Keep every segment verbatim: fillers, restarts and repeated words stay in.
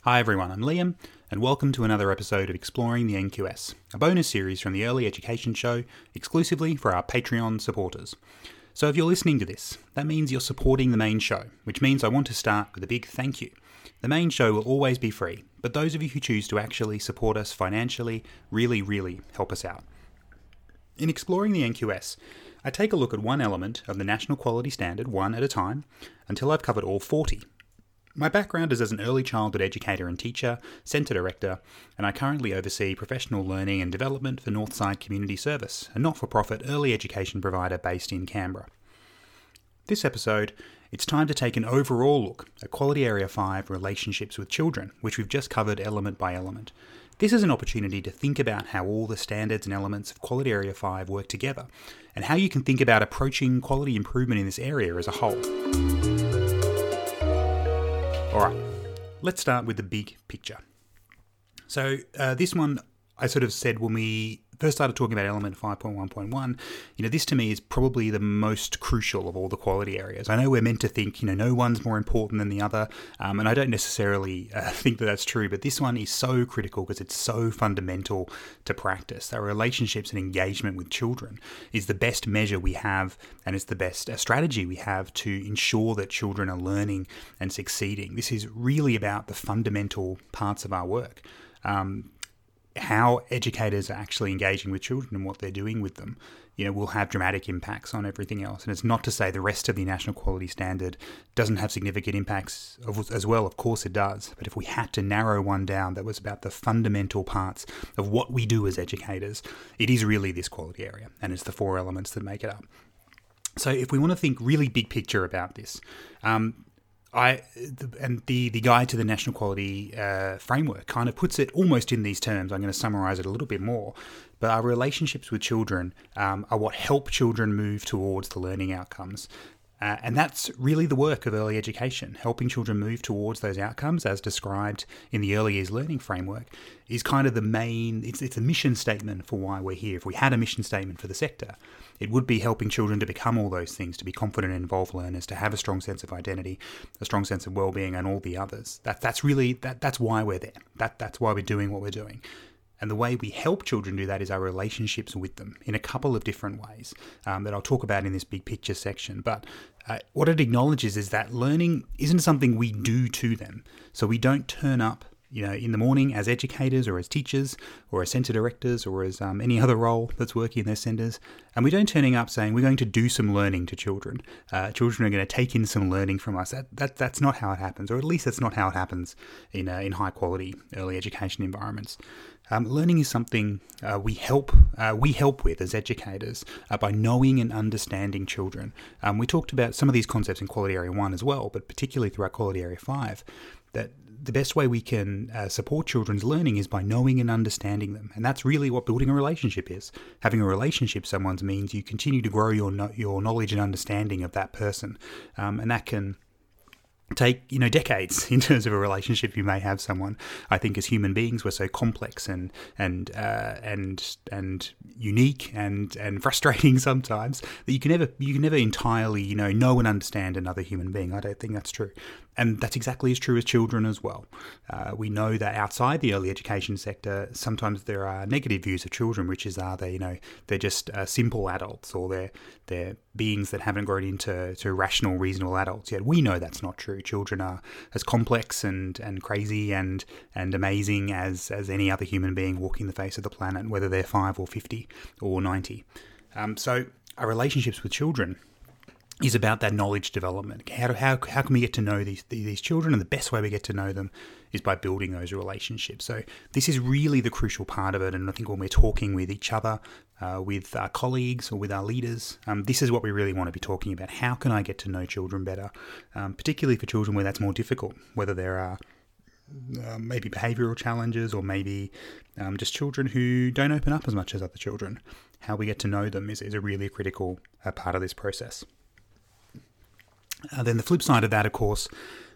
Hi everyone, I'm Liam, and welcome to another episode of Exploring the N Q S, a bonus series from the Early Education Show exclusively for our Patreon supporters. So if you're listening to this, that means you're supporting the main show, which means I want to start with a big thank you. The main show will always be free, but those of you who choose to actually support us financially really, really help us out. In Exploring the N Q S, I take a look at one element of the National Quality Standard one at a time until I've covered all forty. My background is as an early childhood educator and teacher, centre director, and I currently oversee professional learning and development for Northside Community Service, a not-for-profit early education provider based in Canberra. This episode, it's time to take an overall look at Quality Area five relationships with children, which we've just covered element by element. This is an opportunity to think about how all the standards and elements of Quality Area five work together, and how you can think about approaching quality improvement in this area as a whole. Alright, let's start with the big picture. So uh, this one, I sort of said when we first started talking about element five point one point one, you know, this to me is probably the most crucial of all the quality areas. I know we're meant to think, you know, no one's more important than the other, um, and I don't necessarily uh, think that that's true, but this one is so critical because it's so fundamental to practice. Our relationships and engagement with children is the best measure we have, and it's the best uh, strategy we have to ensure that children are learning and succeeding. This is really about the fundamental parts of our work. Um, how educators are actually engaging with children and what they're doing with them, you know, will have dramatic impacts on everything else. And it's not to say the rest of the National Quality Standard doesn't have significant impacts as well. Of course it does. But if we had to narrow one down that was about the fundamental parts of what we do as educators, it is really this quality area. And it's the four elements that make it up. So if we want to think really big picture about this, um, I and the, the guide to the National Quality uh, Framework kind of puts it almost in these terms. I'm going to summarise it a little bit more. But our relationships with children um, are what help children move towards the learning outcomes. Uh, and that's really the work of early education. Helping children move towards those outcomes, as described in the Early Years Learning Framework, is kind of the main, it's, it's a mission statement for why we're here. If we had a mission statement for the sector, it would be helping children to become all those things, to be confident and involved learners, to have a strong sense of identity, a strong sense of well-being, and all the others. That, that's really, that, that's why we're there. That, that's why we're doing what we're doing. And the way we help children do that is our relationships with them in a couple of different ways um, that I'll talk about in this big picture section. But uh, what it acknowledges is that learning isn't something we do to them. So we don't turn up, you know, in the morning as educators or as teachers or as centre directors or as um, any other role that's working in their centres. And we don't turning up saying we're going to do some learning to children. Uh, children are going to take in some learning from us. That, that That's not how it happens, or at least that's not how it happens in, uh, in high quality early education environments. Um, learning is something uh, we help uh, we help with as educators uh, by knowing and understanding children. Um, we talked about some of these concepts in Quality Area one as well, but particularly throughout Quality Area five, that the best way we can uh, support children's learning is by knowing and understanding them. And that's really what building a relationship is. Having a relationship with someone means you continue to grow your no- your knowledge and understanding of that person. Um, and that can take, you know, decades in terms of a relationship you may have someone. I think as human beings, we're so complex and and uh, and and unique and and frustrating sometimes that you can never you can never entirely, you know, know and understand another human being. I don't think that's true. And that's exactly as true as children as well. Uh, we know that outside the early education sector, sometimes there are negative views of children, which is, are they, you know, they're just uh, simple adults, or they're they're beings that haven't grown into to rational, reasonable adults yet. We know that's not true. Children are as complex and, and crazy and and amazing as as any other human being walking the face of the planet, whether they're five or fifty or ninety. Um, so our relationships with children is about that knowledge development. How, do, how how can we get to know these these children? And the best way we get to know them is by building those relationships. So this is really the crucial part of it. And I think when we're talking with each other, uh, with our colleagues or with our leaders, um, this is what we really want to be talking about. How can I get to know children better? Um, particularly for children where that's more difficult, whether there are uh, maybe behavioural challenges or maybe um, just children who don't open up as much as other children. How we get to know them is, is a really critical uh, part of this process. Uh, then the flip side of that, of course,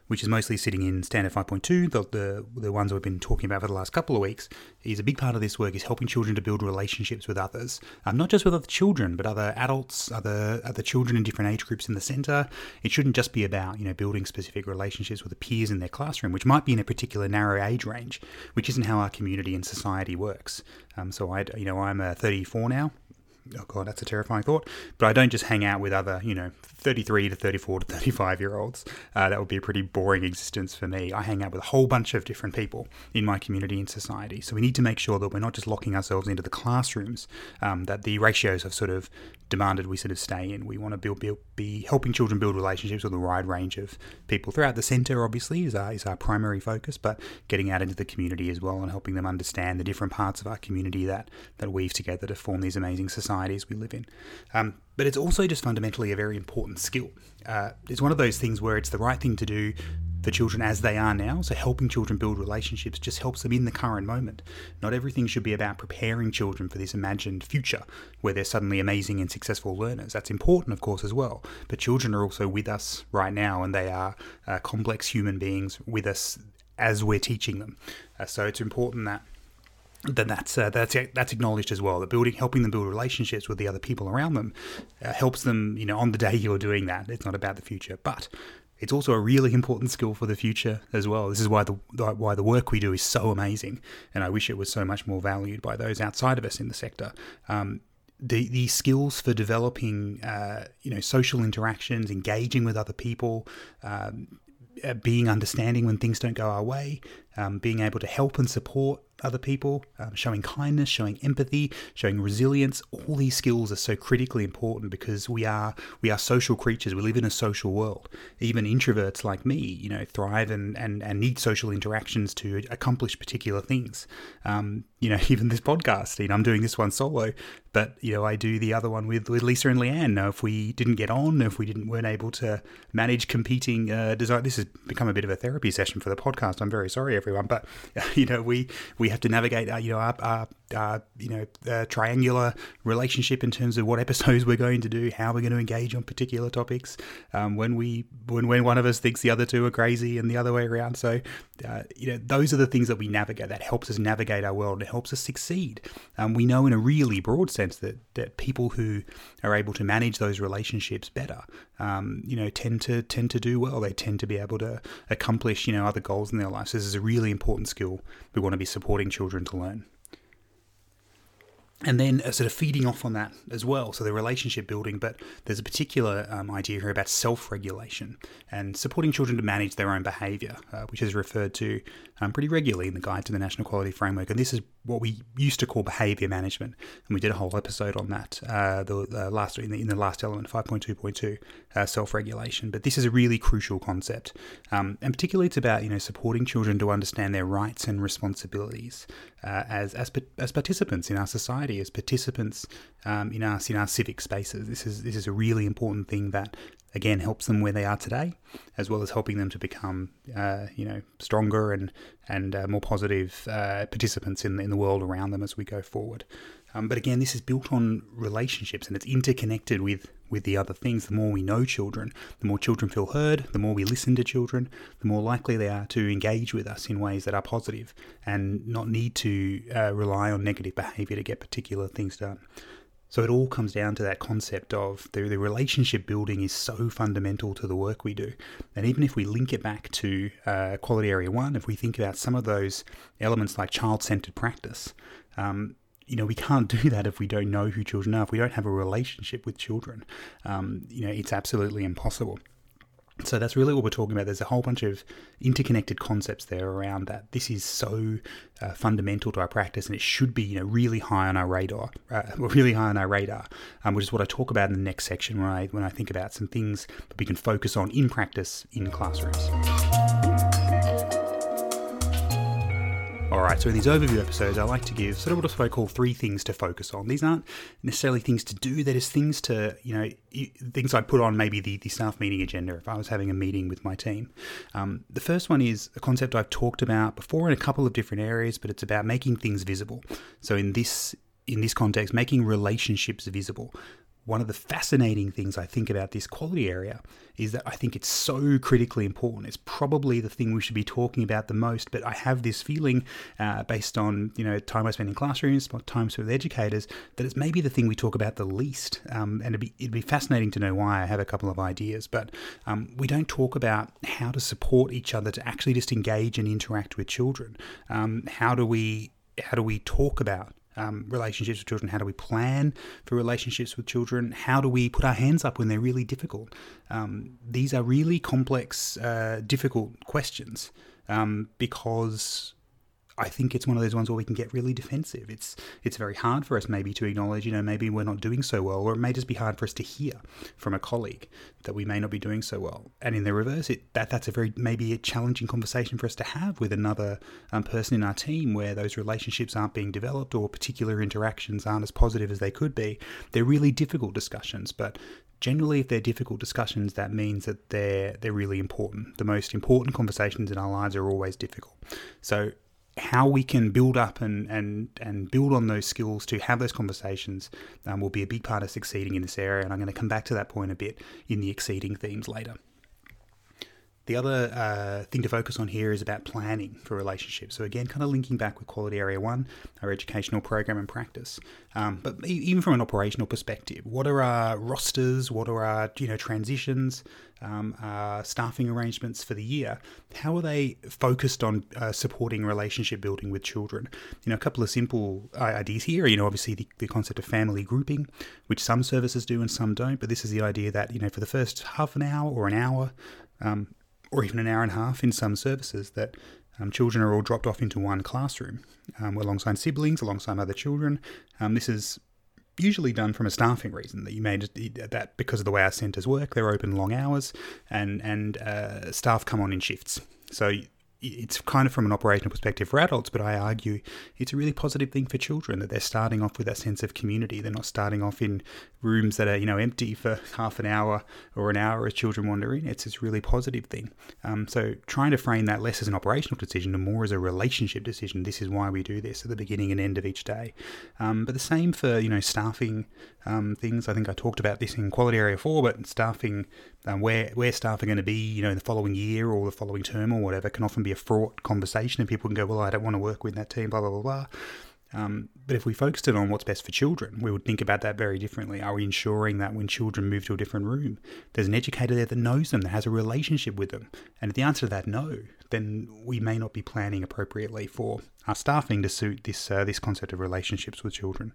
which is mostly sitting in Standard five point two, the, the the ones we've been talking about for the last couple of weeks, is a big part of this work is helping children to build relationships with others, um, not just with other children, but other adults, other other children in different age groups in the centre. It shouldn't just be about, you know, building specific relationships with the peers in their classroom, which might be in a particular narrow age range, which isn't how our community and society works. Um, so I, you know, I'm uh, thirty-four now. Oh God, that's a terrifying thought. But I don't just hang out with other, you know, thirty-three to thirty-four to thirty-five year olds. Uh, that would be a pretty boring existence for me. I hang out with a whole bunch of different people in my community and society. So we need to make sure that we're not just locking ourselves into the classrooms, um, that the ratios have sort of demanded we sort of stay in. We want to build, build, be helping children build relationships with a wide range of people throughout the centre, obviously, is our, is our primary focus, but getting out into the community as well and helping them understand the different parts of our community that, that weave together to form these amazing societies we live in. Um, but it's also just fundamentally a very important skill. Uh, it's one of those things where it's the right thing to do for children as they are now. So helping children build relationships just helps them in the current moment. Not everything should be about preparing children for this imagined future where they're suddenly amazing and successful learners. That's important, of course, as well. But children are also with us right now, and they are uh, complex human beings with us as we're teaching them. Uh, so it's important that then that's uh, that's that's acknowledged as well. That building, helping them build relationships with the other people around them, uh, helps them. You know, on the day you're doing that, it's not about the future, but it's also a really important skill for the future as well. This is why the why the work we do is so amazing, and I wish it was so much more valued by those outside of us in the sector. Um, the the skills for developing, uh, you know, social interactions, engaging with other people. Um, Uh, being understanding when things don't go our way, um, being able to help and support other people, um, showing kindness, showing empathy, showing resilience. All these skills are so critically important because we are we are social creatures. We live in a social world. Even introverts like me, you know, thrive and, and, and need social interactions to accomplish particular things. Um, you know, even this podcast, you know, I'm doing this one solo, but, you know, I do the other one with, with Lisa and Leanne. Now, if we didn't get on, if we didn't weren't able to manage competing uh, design, this has become a bit of a therapy session for the podcast. I'm very sorry, everyone, but, you know, we, we have to navigate, uh, you know, our, our, our you know, uh, triangular relationship in terms of what episodes we're going to do, how we're going to engage on particular topics. Um, when we, when, when one of us thinks the other two are crazy and the other way around. So, uh, you know, those are the things that we navigate. That helps us navigate our world. It helps us succeed. Um, we know in a really broad sense that that people who are able to manage those relationships better, um, you know, tend to tend to do well. They tend to be able to accomplish, you know, other goals in their lives. So this is a really important skill we want to be supporting children to learn. And then uh, sort of feeding off on that as well, so the relationship building, but there's a particular um, idea here about self-regulation and supporting children to manage their own behaviour, uh, which is referred to um, pretty regularly in the Guide to the National Quality Framework. And this is what we used to call behaviour management, and we did a whole episode on that uh, the, the last in the, in the last element, five point two point two, uh, self-regulation. But this is a really crucial concept, um, and particularly it's about, you know, supporting children to understand their rights and responsibilities uh, as as as participants in our society, as participants um, in our in our civic spaces. This is this is a really important thing that, again, helps them where they are today, as well as helping them to become, uh, you know, stronger and and uh, more positive uh, participants in in the world around them as we go forward. Um, but again, this is built on relationships, and it's interconnected with with the other things. The more we know children, the more children feel heard, the more we listen to children, the more likely they are to engage with us in ways that are positive and not need to uh, rely on negative behaviour to get particular things done. So it all comes down to that concept of the, the relationship building is so fundamental to the work we do. And even if we link it back to uh, Quality Area one, if we think about some of those elements like child-centered practice, um, you know, we can't do that if we don't know who children are, if we don't have a relationship with children. Um, you know, it's absolutely impossible. So that's really what we're talking about. There's a whole bunch of interconnected concepts there around that. This is so uh, fundamental to our practice, and it should be, you know, really high on our radar. Uh, really high on our radar, um, which is what I talk about in the next section when I when I think about some things that we can focus on in practice in classrooms. Alright, so in these overview episodes, I like to give sort of what I call three things to focus on. These aren't necessarily things to do, they're just things to, you know, things I'd put on maybe the, the staff meeting agenda if I was having a meeting with my team. Um, the first one is a concept I've talked about before in a couple of different areas, but it's about making things visible. So in this in this context, making relationships visible. one of the fascinating things I think about this quality area is that I think it's so critically important. It's probably the thing we should be talking about the most, but I have this feeling uh, based on, you know, time I spend in classrooms, time with educators, that it's maybe the thing we talk about the least. Um, and it'd be, it'd be fascinating to know why. I have a couple of ideas, but um, we don't talk about how to support each other to actually just engage and interact with children. Um, how do we, how do we talk about Um, relationships with children? How do we plan for relationships with children? How do we put our hands up when they're really difficult? Um, these are really complex, uh, difficult questions um, because I think it's one of those ones where we can get really defensive. It's it's very hard for us maybe to acknowledge, you know, maybe we're not doing so well, or it may just be hard for us to hear from a colleague that we may not be doing so well. And in the reverse, it that that's a very maybe a challenging conversation for us to have with another um, person in our team where those relationships aren't being developed or particular interactions aren't as positive as they could be. They're really difficult discussions, but generally, if they're difficult discussions, that means that they're they're really important. The most important conversations in our lives are always difficult. So how we can build up and, and, and build on those skills to have those conversations um, will be a big part of succeeding in this area. And I'm going to come back to that point a bit in the exceeding themes later. The other uh, thing to focus on here is about planning for relationships. So again, kind of linking back with Quality Area one, our educational program and practice. Um, but even from an operational perspective, what are our rosters? What are our you know transitions, um, our staffing arrangements for the year? How are they focused on uh, supporting relationship building with children? You know, a couple of simple ideas here. You know, obviously the, the concept of family grouping, which some services do and some don't. But this is the idea that you know for the first half an hour or an hour. Um, or even an hour and a half in some services, that um, children are all dropped off into one classroom um, alongside siblings, alongside other children. Um, this is usually done from a staffing reason, that you may just, that because of the way our centres work, they're open long hours and, and uh, staff come on in shifts. So it's kind of from an operational perspective for adults, but I argue it's a really positive thing for children that they're starting off with that sense of community. They're not starting off in rooms that are, you know, empty for half an hour or an hour as children wander in. It's this really positive thing. Um, so trying to frame that less as an operational decision and more as a relationship decision. This is why we do this at the beginning and end of each day. Um, but the same for, you know, staffing um, things. I think I talked about this in Quality Area four, but staffing, um, where, where staff are going to be, you know, the following year or the following term or whatever, can often be a fraught conversation, and people can go, well, I don't want to work with that team, blah, blah, blah, blah. Um, but if we focused it on what's best for children, we would think about that very differently. Are we ensuring that when children move to a different room, there's an educator there that knows them, that has a relationship with them? And if the answer to that no, then we may not be planning appropriately for our staffing to suit this uh, this concept of relationships with children.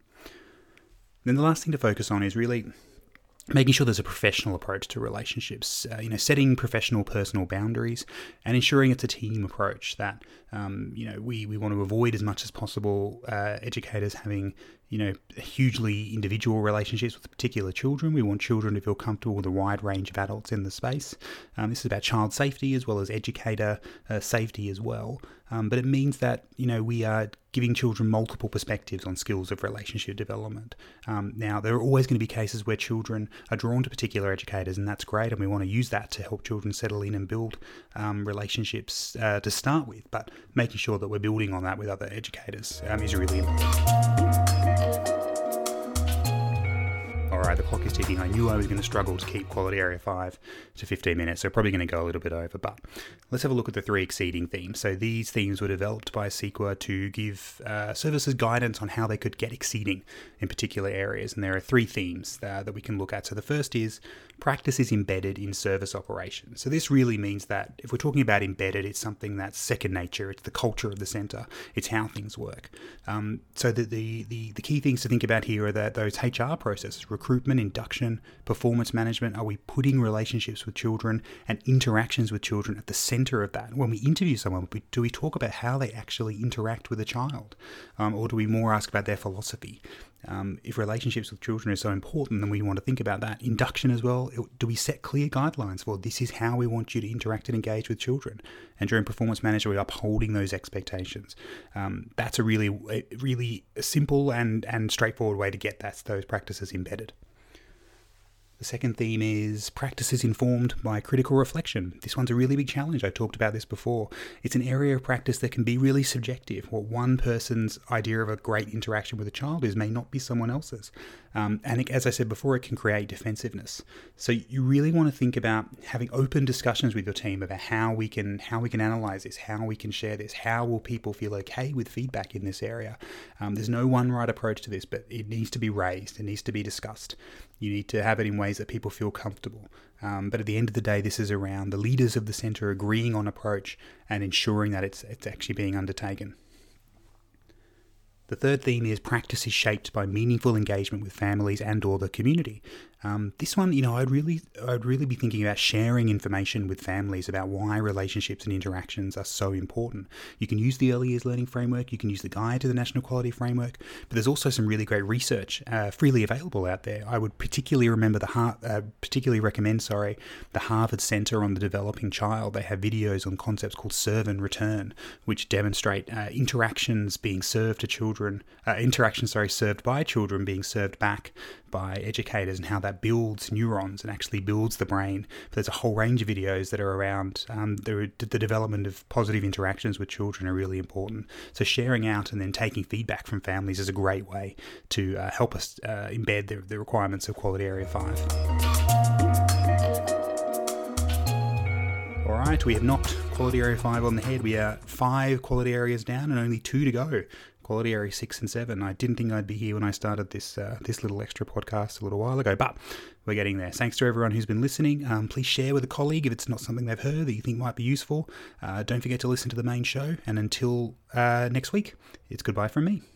Then the last thing to focus on is really making sure there's a professional approach to relationships, uh, you know, setting professional personal boundaries and ensuring it's a team approach, that, um, you know, we, we want to avoid as much as possible uh, educators having, you know, hugely individual relationships with particular children. We want children to feel comfortable with a wide range of adults in the space. Um, this is about child safety as well as educator uh, safety as well. Um, but it means that, you know, we are giving children multiple perspectives on skills of relationship development. Um, now, there are always going to be cases where children are drawn to particular educators, and that's great, and we want to use that to help children settle in and build um, relationships uh, to start with. But making sure that we're building on that with other educators um, is really important. Alright, the clock is ticking. I knew I was going to struggle to keep Quality Area five to fifteen minutes, so probably going to go a little bit over, but let's have a look at the three exceeding themes. So these themes were developed by CEQA to give uh, services guidance on how they could get exceeding in particular areas, and there are three themes uh, that we can look at. So the first is practice is embedded in service operations. So this really means that if we're talking about embedded, it's something that's second nature. It's the culture of the centre. It's how things work. Um, so the, the, the, the key things to think about here are that those H R processes, recruitment, induction, performance management. Are we putting relationships with children and interactions with children at the centre of that? When we interview someone, do we talk about how they actually interact with a child? Um, or do we more ask about their philosophy? Um, if relationships with children are so important, then we want to think about that. Induction as well. Do we set clear guidelines for this is how we want you to interact and engage with children? And during performance management, we're upholding those expectations. Um, that's a really, really simple and, and straightforward way to get that, those practices embedded. The second theme is practices informed by critical reflection. This one's a really big challenge. I talked about this before. It's an area of practice that can be really subjective. What one person's idea of a great interaction with a child is may not be someone else's. Um, and it, as I said before, it can create defensiveness. So you really want to think about having open discussions with your team about how we can how we can analyze this, how we can share this, how will people feel okay with feedback in this area. Um, there's no one right approach to this, but it needs to be raised. It needs to be discussed. You need to have it in ways that people feel comfortable. Um, but at the end of the day, this is around the leaders of the centre agreeing on approach and ensuring that it's it's actually being undertaken. The third theme is practice is shaped by meaningful engagement with families and or the community. Um, this one, you know, I'd really, I'd really be thinking about sharing information with families about why relationships and interactions are so important. You can use the Early Years Learning Framework, you can use the Guide to the National Quality Framework, but there's also some really great research uh, freely available out there. I would particularly remember the Har- uh, particularly recommend, sorry, the Harvard Center on the Developing Child. They have videos on concepts called serve and return, which demonstrate uh, interactions being served to children, uh, interactions, sorry, served by children being served back by educators, and how that builds neurons and actually builds the brain. But there's a whole range of videos that are around um, the, the development of positive interactions with children are really important. So sharing out and then taking feedback from families is a great way to uh, help us uh, embed the, the requirements of Quality Area five. All right, we have knocked Quality Area five on the head. We are five quality areas down and only two to go. Quality Area six and seven. I didn't think I'd be here when I started this uh, this little extra podcast a little while ago, but we're getting there. Thanks to everyone who's been listening. Um, please share with a colleague if it's not something they've heard that you think might be useful. Uh, don't forget to listen to the main show. And until uh, next week, it's goodbye from me.